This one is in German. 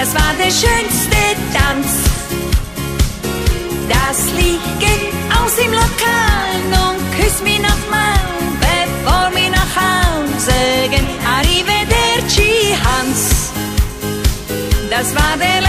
das war der schönste Tanz. Das Lied geht aus im Lokal, nun küss mich nochmal, bevor wir nach Hause gehen. Arrivederci, Hans, das war der